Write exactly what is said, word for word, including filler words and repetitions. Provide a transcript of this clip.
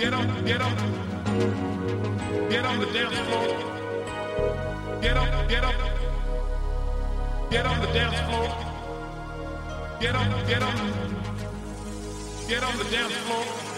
Get up, get up. Get on the dance floor. Get up, get up. Get on the dance floor. Get up, get up. Get on the dance floor.